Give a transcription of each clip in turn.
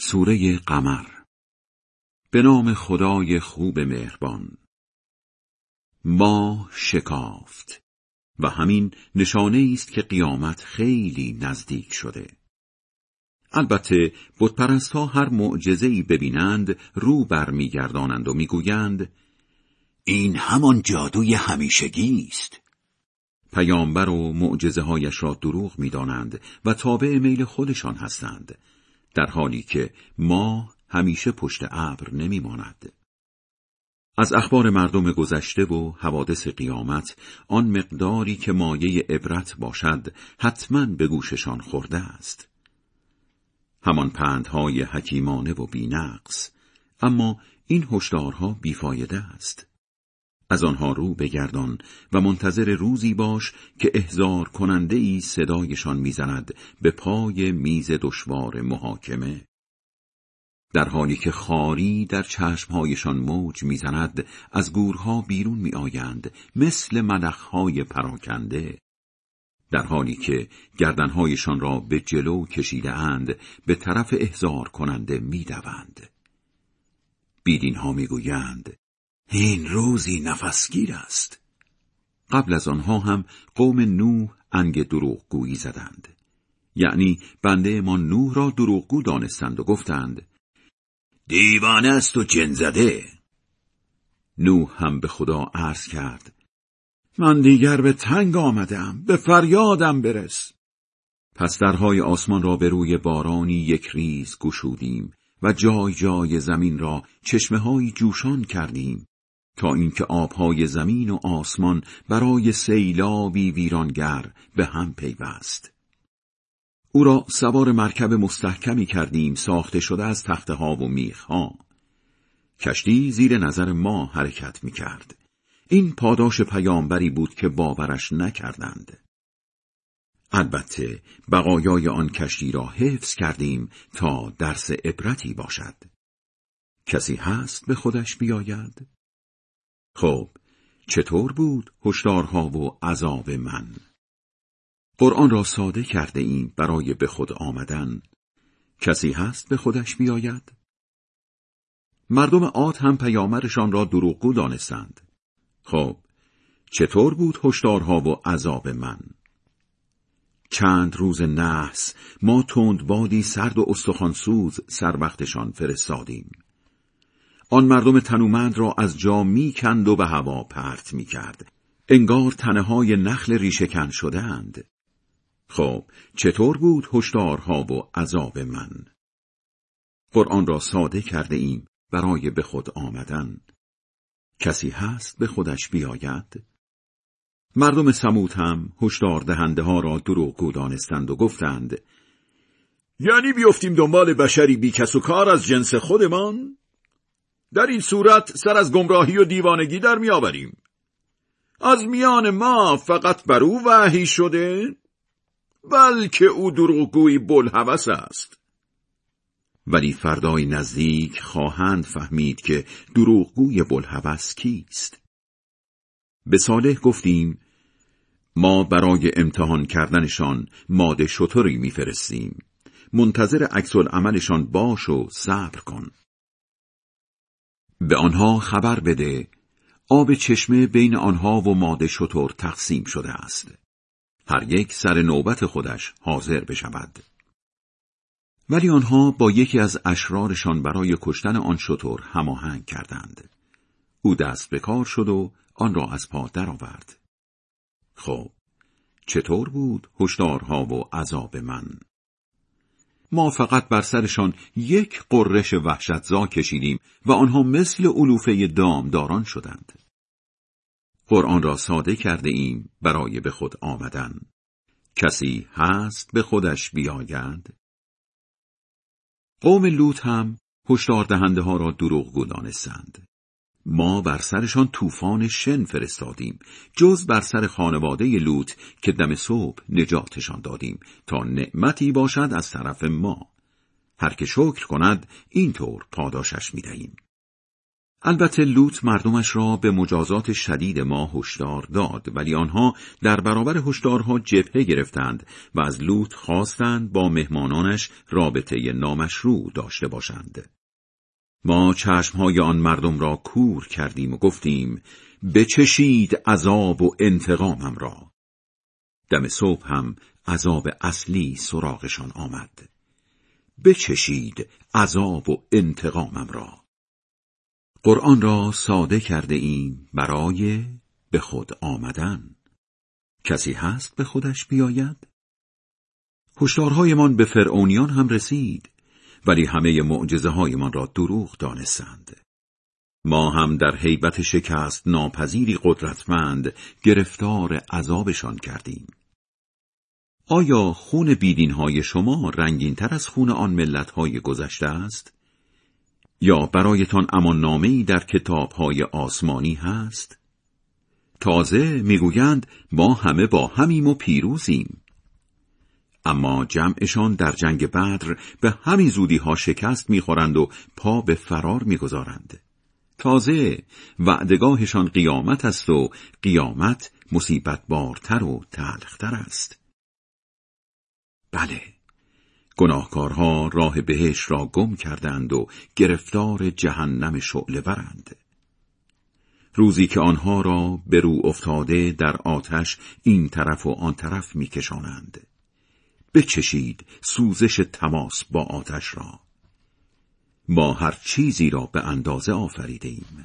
سوره قمر. به نام خدای خوب مهربان. ماه شکافت و همین نشانه است که قیامت خیلی نزدیک شده. البته بتپرست‌ها هر معجزه‌ای ببینند رو برمیگردانند و میگویند این همان جادوی همیشگی است. پیامبر و معجزه‌هایش را دروغ می‌دانند و تابع میل خودشان هستند، در حالی که ماه همیشه پشت ابر نمی‌ماند. از اخبار مردم گذشته و حوادث قیامت آن مقداری که مایه عبرت باشد حتماً به گوششان خورده است. همان پندهای حکیمانه و بی‌نقص، اما این هشدارها بیفایده است. از آنها رو بگردان و منتظر روزی باش که احضار کننده ای صدایشان میزند به پای میز دشوار محاکمه. در حالی که خاری در چشمهایشان موج میزند، از گورها بیرون میآیند مثل ملخهای پراکنده. در حالی که گردنهایشان را به جلو کشیده اند، به طرف احضار کننده میدوند. بیدینها میگویند این روزی نفسگیر است. قبل از آنها هم قوم نوح انگ دروغگویی زدند. یعنی بنده ما نوح را دروغگو دانستند و گفتند دیوانه است و جن زده. نوح هم به خدا عرض کرد من دیگر به تنگ آمدم، به فریادم برس. پس درهای آسمان را به روی بارانی یک ریز گشودیم و جای جای زمین را چشمه‌هایی جوشان کردیم، تا اینکه آبهای زمین و آسمان برای سیلابی ویرانگر به هم پیوست. او را سوار مرکب مستحکمی کردیم، ساخته شده از تخته‌ها و میخ‌ها. کشتی زیر نظر ما حرکت می‌کرد. این پاداش پیامبری بود که باورش نکردند. البته بقایای آن کشتی را حفظ کردیم تا درس عبرتی باشد. کسی هست به خودش بیاید؟ خب چطور بود هشدارها و عذاب من؟ قرآن را ساده کرده ایم برای به خود آمدن. کسی هست به خودش بیاید؟ مردم عاد هم پیامبرشان را دروغگو دانستند. خب چطور بود هشدارها و عذاب من؟ چند روز نحس ما تندبادی سرد و استخوانسوز سر وقتشان فرستادیم. آن مردم تنومند را از جا میکند و به هوا پرت میکرد، انگار تنه‌های نخل ریشه‌کن شده‌اند. خب چطور بود هشدارها و عذاب من؟ قرآن را ساده کرده ایم برای به خود آمدن. کسی هست به خودش بیاید؟ مردم ثمود هم هشدار دهنده ها را دروغگو دانستند و گفتند یعنی بیفتیم دنبال بشری بی کس و کار از جنس خودمان؟ در این صورت سر از گمراهی و دیوانگی در میآوریم. از میان ما فقط بر او وحی شده، بلکه او دروغگویی بوالهوس است. ولی فردای نزدیک خواهند فهمید که دروغگوی بوالهوس کیست. به صالح گفتیم ما برای امتحان کردنشان ماده شتری میفرستیم، منتظر عکس العملشان باش و صبر کن. به آنها خبر بده آب چشمه بین آنها و ماده شتر تقسیم شده است، هر یک سر نوبت خودش حاضر بشود. ولی آنها با یکی از اشرارشان برای کشتن آن شتر هماهنگ کردند. او دست به کار شد و آن را از پا درآورد. خب چطور بود هشدارها و عذاب من؟ ما فقط بر سرشان یک غرش وحشتزا کشیدیم و آنها مثل علوفه دامداران شدند. قرآن را ساده کرده ایم برای به خود آمدن. کسی هست به خودش بیاید؟ قوم لوط هم هشدار دهنده ها را دروغگو دانستند. ما بر سرشان طوفان شن فرستادیم، جز بر سر خانواده لوط که دم صبح نجاتشان دادیم تا نعمتی باشد از طرف ما. هر که شکر کند اینطور پاداشش می‌دهیم. البته لوط مردمش را به مجازات شدید ما هشدار داد، ولی آنها در برابر هشدارها جبهه گرفتند و از لوط خواستند با مهمانانش رابطه نامشروع داشته باشند. ما چشمهای آن مردم را کور کردیم و گفتیم بچشید عذاب و انتقامم را. دم صبح هم عذاب اصلی سراغشان آمد. بچشید عذاب و انتقامم را. قرآن را ساده کرده ایم برای به خود آمدن. کسی هست به خودش بیاید؟ هشدارهایمان به فرعونیان هم رسید، ولی همه معجزه هایمان را دروغ دانستند. ما هم در هیبت شکست ناپذیری قدرتمند گرفتار عذابشان کردیم. آیا خون بیدینهای شما رنگین‌تر از خون آن ملت‌های گذشته است؟ یا برایتان امان‌نامه‌ای در کتاب‌های آسمانی هست؟ تازه میگویند ما همه با همیم و پیروزیم. اما جمعشان در جنگ بدر به همین زودی‌ها شکست می‌خورند و پا به فرار می‌گذارند. تازه وعدگاهشان قیامت است و قیامت مصیبت بارتر و تلختر است. بله، گناهکارها راه بهشت را گم کردند و گرفتار جهنم شعله‌ورند. روزی که آنها را به رو افتاده در آتش این طرف و آن طرف می‌کشانند. بچشید سوزش تماس با آتش را. ما هر چیزی را به اندازه آفریده ایم.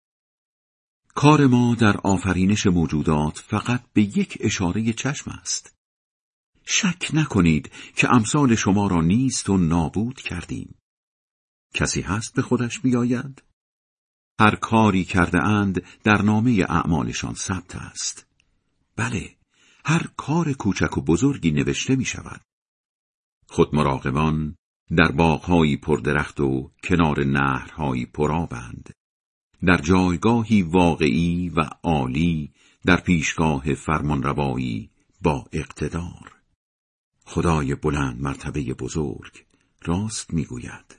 کار ما در آفرینش موجودات فقط به یک اشاره چشم است. شک نکنید که امثال شما را نیست و نابود کردیم. کسی هست به خودش بیاید؟ هر کاری کرده اند در نامه اعمالشان ثبت است. بله، هر کار کوچک و بزرگی نوشته می شود. خود مراقبان در باغ‌هایی پردرخت و کنار نهرهایی پرآبند، در جایگاهی واقعی و عالی، در پیشگاه فرمانروایی با اقتدار. خدای بلند مرتبه بزرگ راست میگوید.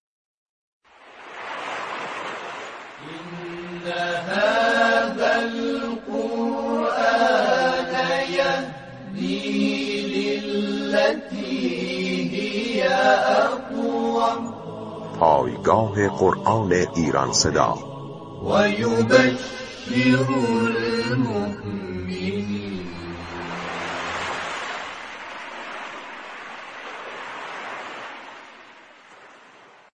إن هذا القرآن يهدي للتي هي أقوم. پایگاه قرآن ایران صدا. ويبشر المؤمنين